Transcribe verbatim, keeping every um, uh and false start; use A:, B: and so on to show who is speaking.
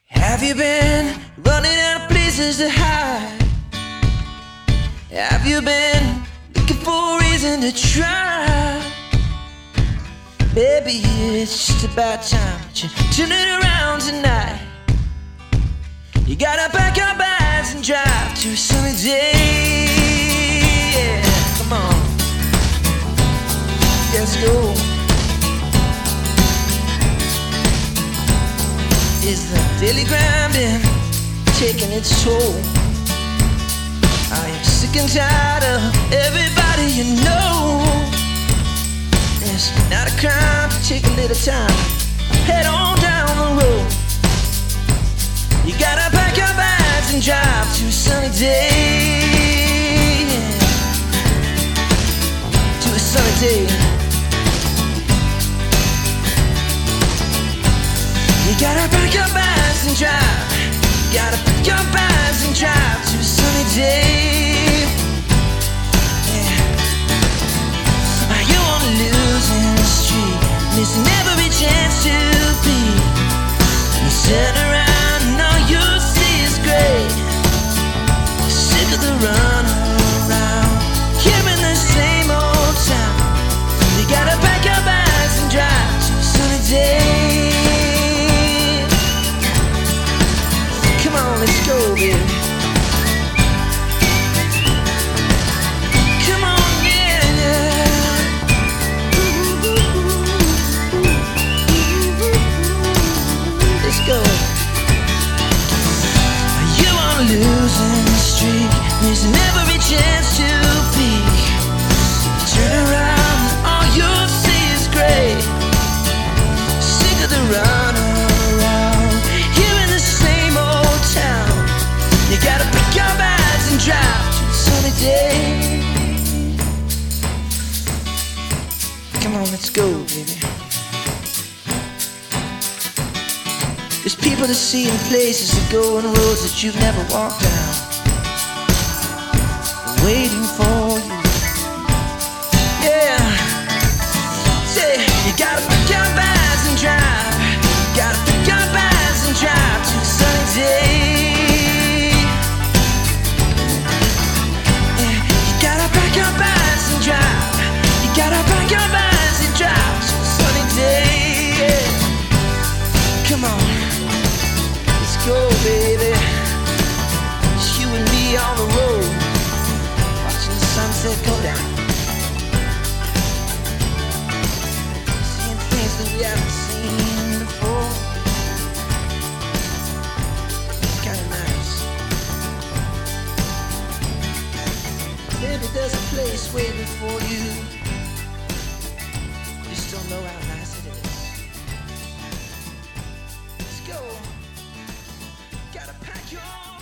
A: Have you been running out of places to hide? Have you been looking for a reason to try? Baby, it's just about time that you turn it around tonight. You gotta pack your bags and drive to a sunny day. Yeah, come on, let's go. Is the daily grinding taking its toll? Are you sick and tired of everybody you know? It's not a crime to take a little time, head on down the road. You gotta pack your bags and drive to a sunny day. To a sunny day. You gotta pack your bags and drive. You gotta pack your bags and drive to a sunny day. Yeah. Are you on a losing streak, missing every chance to be? You turn around and all you see is gray. Sick of the run around, hearing the same old sound. You gotta pack your bags and drive to a sunny day. Come on, let's go, baby. Come on, yeah, yeah. Let's go. You on a losing streak, missing every chance to peak. Turn around, and all you see is gray. Sick of the run around, hearing the same old town. You gotta pick your bags and drive to a sunny day. Come on, let's go, baby. There's people to see and places to go and roads that you've never walked down, waiting for you. Yeah. Say, you gotta pick your bags and drive. You gotta pick your bags and drive to a sunny day. Yeah. You gotta pack your bags and drive. You gotta pack your bags and drive to a sunny day. Yeah. Come on, let's go, baby. It's you and me on the road, watching the sunset go down, seeing things that we haven't seen before. It's kinda nice. Maybe there's a place waiting for you. Just don't know how nice it is. Let's go. Gotta pack your